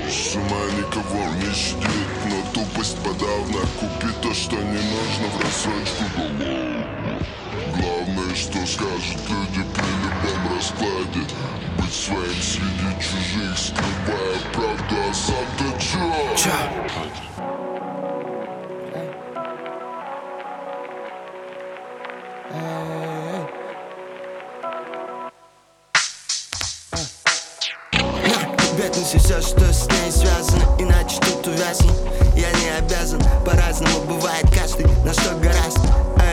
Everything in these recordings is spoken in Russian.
С ума никого не щадит, но тупость подавно. Купи то, что не нужно, в рассрочку голову. Главное, что скажут люди при любом раскладе: быть своим среди чужих, скрывая правду, а сам-то чё? Бедность и все, что с ней связано, иначе тут увязнем. Я не обязан, по-разному бывает каждый, на что гораздо.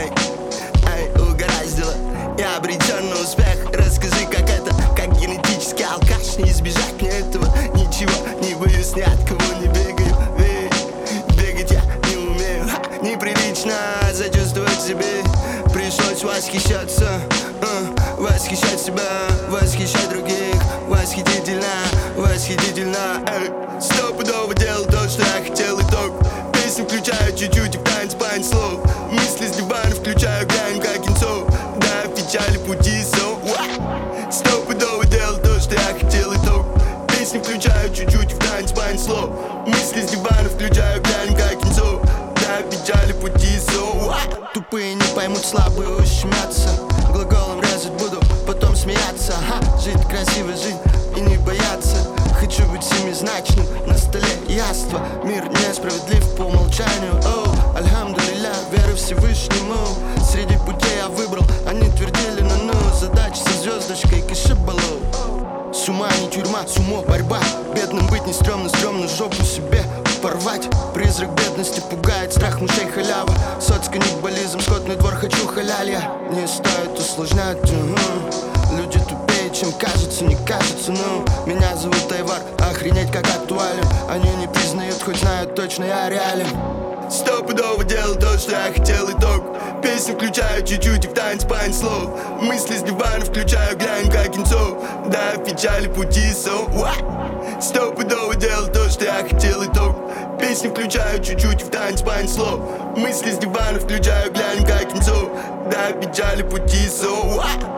Эй, угораздило. Я обречен на успех. Расскажи, как это, как генетический алкаш. Не избежать мне этого, ничего не боюсь, ни от кого не бегаю. Ведь бегать я не умею. Неприлично зачувствовать себе. Пришлось восхищаться, восхищать себя, восхищать других. Восхитительно, восхитительно. Стопудово делал то, что я хотел, итог. Песню включаю чуть-чуть и в танец пань слов. Мысли с дивана включаю, грань как кинцо. Да, в печали пути стопудово делал то, что я хотел, итог. Песню включаю чуть-чуть и в танец пань слов. Мысли с дивана включаю, грань как кинцо. Да, в печали пути Тупые не поймут, слабые ущемятся. Глаголом резать буду, потом смеяться. Жить красиво, жить и не бояться. Хочу быть семизначным, на столе яство. Мир несправедлив по умолчанию. Альхамдулилля, вера Всевышнему. Среди путей я выбрал, они твердили на ну. Задача со звездочкой, кишибалу. С ума не тюрьма, с умо борьба. Бедным быть не стрёмно, стрёмно жопу себе порвать. Призрак бедности пугает, страх мышей халява. Соцканнибализм, скотный двор, хочу халялья. Не стоит усложнять, люди тупее, чем кажется, не кажется, ну. Меня зовут Айвар, охренеть как актуален. Они не признают, хоть знают точно я реален. Стопудово делал то, что я хотел, итог. Песню включаю чуть-чуть и в танец пань слов. Мысли с дивана включаю, глянь как кинцо. Да, в печали пути Стопудово делал то, что я хотел, итог. Песню включаю чуть-чуть и в танец пань слов. Мысли с дивана включаю, глянь как кинцо. Да, в печали пути